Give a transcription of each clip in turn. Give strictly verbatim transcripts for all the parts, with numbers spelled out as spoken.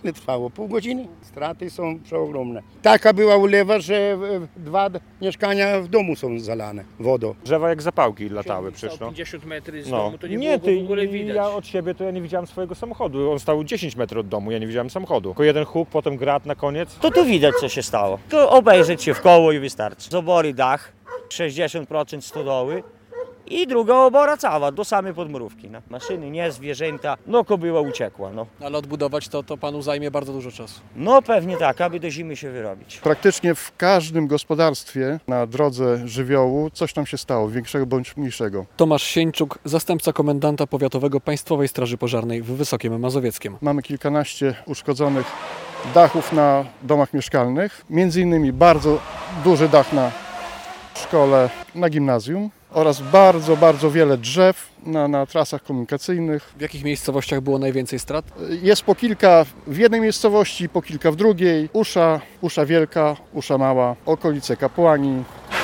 Ile trwało? Pół godziny? Straty są przeogromne. Taka była ulewa, że dwa mieszkania w domu są zalane wodą. Drzewa jak zapałki latały przecież. No. pięćdziesiąt metrów z No. domu, to nie, nie było ty, w ogóle widać. Ja od siebie to ja nie widziałem swojego samochodu. On stał dziesięć metrów od domu, ja nie widziałem samochodu. Tylko jeden huk, potem grat na koniec. To tu widać, co się stało. To obejrzeć się w koło i wystarczy. Z obory dach, sześćdziesiąt procent stodoły i druga obora cała, do samej podmurówki. No. Maszyny nie, zwierzęta, no kobyła uciekła. No. Ale odbudować to, to panu zajmie bardzo dużo czasu. no pewnie tak, aby do zimy się wyrobić. Praktycznie w każdym gospodarstwie na drodze żywiołu coś tam się stało, większego bądź mniejszego. Tomasz Sieńczuk, zastępca komendanta powiatowego Państwowej Straży Pożarnej w Wysokiem Mazowieckiem. Mamy kilkanaście uszkodzonych dachów na domach mieszkalnych, między innymi bardzo duży dach na szkole, na gimnazjum oraz bardzo, bardzo wiele drzew na, na trasach komunikacyjnych. W jakich miejscowościach było najwięcej strat? Jest po kilka w jednej miejscowości, po kilka w drugiej. Usza, Usza Wielka, Usza Mała, okolice Kapłani,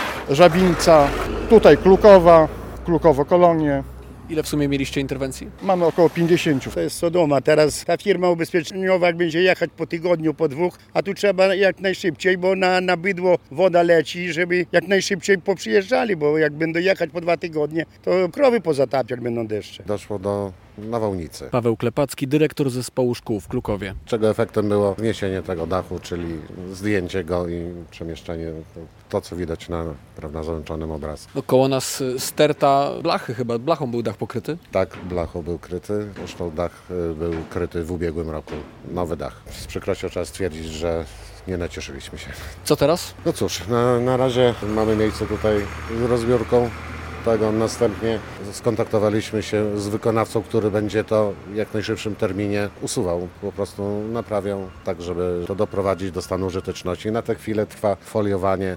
Żabińca, tutaj Klukowa, Klukowo-Kolonie. Ile w sumie mieliście interwencji? Mamy około pięćdziesiąt. To jest Sodoma. Teraz ta firma ubezpieczeniowa jak będzie jechać po tygodniu, po dwóch, a tu trzeba jak najszybciej, bo na, na bydło woda leci, żeby jak najszybciej poprzyjeżdżali, bo jak będą jechać po dwa tygodnie, to krowy pozatapiać będą deszcze. Doszło do nawałnicy, Paweł Klepacki, dyrektor zespołu szkół w Klukowie. czego efektem było zniesienie tego dachu, czyli zdjęcie go i przemieszczenie, to co widać na, prawda, załączonym obrazku. No, koło nas y, sterta blachy chyba, blachą był dach pokryty. Tak, blachą był kryty, zresztą dach y, był kryty w ubiegłym roku, nowy dach. Z przykrością trzeba stwierdzić, że nie nacieszyliśmy się. Co teraz? No cóż, na, na razie mamy miejsce tutaj z rozbiórką tego, następnie skontaktowaliśmy się z wykonawcą, który będzie to w jak najszybszym terminie usuwał, po prostu naprawiał, tak żeby to doprowadzić do stanu użyteczności. Na tę chwilę trwa foliowanie,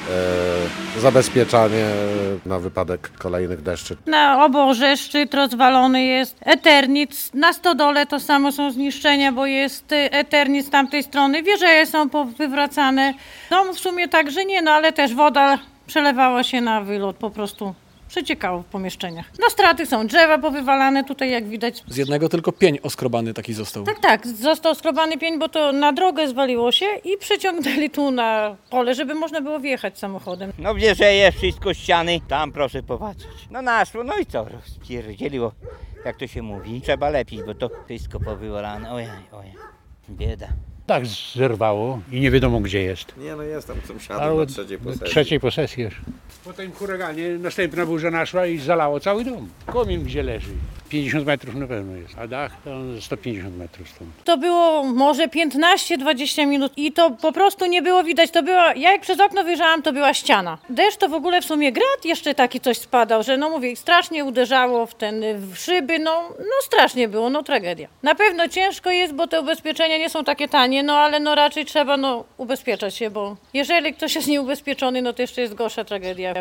e, zabezpieczanie na wypadek kolejnych deszczy. Na oborze szczyt rozwalony jest, Eternit, na stodole to samo są zniszczenia, bo jest Eternit z tamtej strony, wieże są wywracane. Dom w sumie także nie, no ale też woda przelewała się na wylot, po prostu przeciekało w pomieszczeniach. No straty są, drzewa powywalane tutaj jak widać. Z jednego tylko pień oskrobany taki został. Tak, tak, został skrobany pień, bo to na drogę zwaliło się i przyciągnęli tu na pole, żeby można było wjechać samochodem. No wierzeje, wszystko ściany, tam proszę popatrzeć. No naszło, no i co, rozpierdzieliło, jak to się mówi. Trzeba lepiej, bo to wszystko powywalane, ojej, ojej, bieda. Dach zerwało i nie wiadomo gdzie jest. Nie no jest tam sąsiadem Ale na trzeciej posesji. trzeciej posesji już. Po tym huraganie następna burza naszła i zalało cały dom. Komin gdzie leży. pięćdziesiąt metrów na pewno jest, a dach to sto pięćdziesiąt metrów stąd. To było może piętnaście dwadzieścia minut i to po prostu nie było widać. To była, ja jak przez okno wyjrzałam, to była ściana. Deszcz to w ogóle w sumie grad jeszcze taki coś spadał, że no mówię, strasznie uderzało w ten, w szyby, no, no strasznie było, no tragedia. Na pewno ciężko jest, bo te ubezpieczenia nie są takie tanie, no ale no raczej trzeba no ubezpieczać się, bo jeżeli ktoś jest nieubezpieczony, no to jeszcze jest gorsza tragedia.